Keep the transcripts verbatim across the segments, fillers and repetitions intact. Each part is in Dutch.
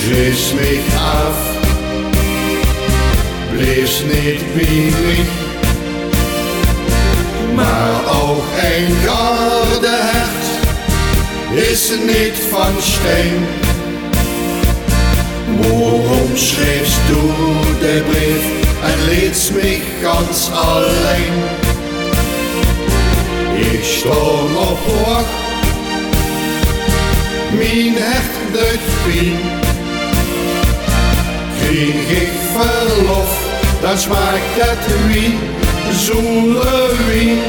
schreefst mich af, bleefst nicht wie mich, maar ook een garde hert is niet van steen. Waarom schreefst du den Brief en lietst mich ganz alleen? Ich stond op wacht, mijn hart deed pijn. Kreeg ik verlof, dan smaakt het wie zoele wien.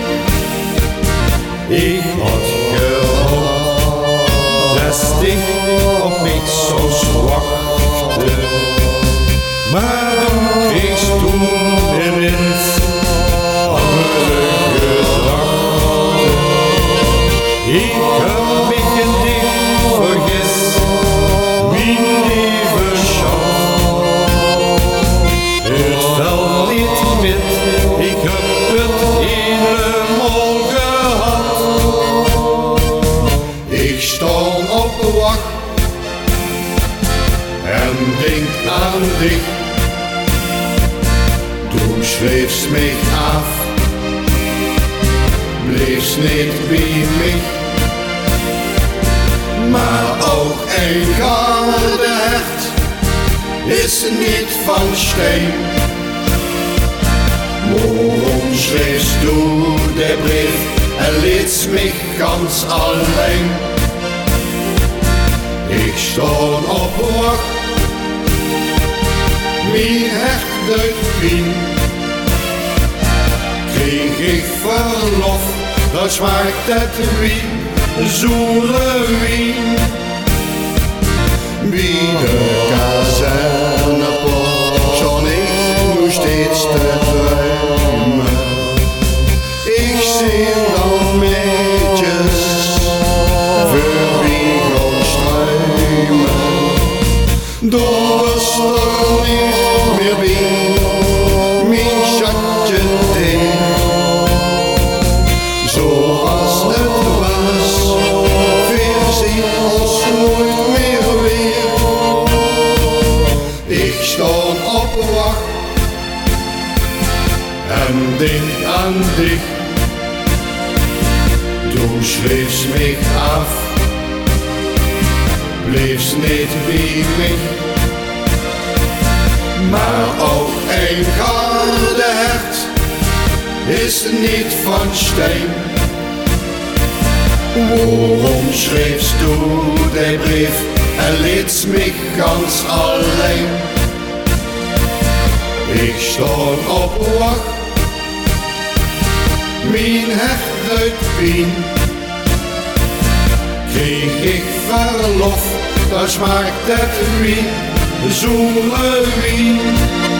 Ik had gehoopt dat dich op mich zou wachten, maar dan kreegst du ineens andere gedachten. Ik heb mich in dich vergis, mijn lieve schat. Het valt niet met, ik heb het helemaal gehad. Ik stond op wacht en denk aan dich. Du schreefst mich af, bleefst niet wie mich, maar ook een garde hert is niet van steen. Waarom schreefst du den Brief en lietst mich ganz alleen? Ik stond op wacht, mijn hart deed pijn. Kreeg ik verlof, dan smaakt het wie zoele wien. Wie de kazernepoort stond ik nu steeds te dromen. Ik zie dan meisjes voorbij gaan struinen. Du was er niet meer bij, mijn schatje deed. Zoals het was, weer zien ons nooit meer weer. Ik stond op wacht en denk aan dich. Du schreefst mich af, bleefst niet wie mich, maar ook een garde hert is niet van steen. Waarom schreefst du den Brief en lietst mich ganz alleen? Ik stond op wacht, mijn hart deed pijn. Kreeg ik verlof, dan smaakt het wie zoele wien.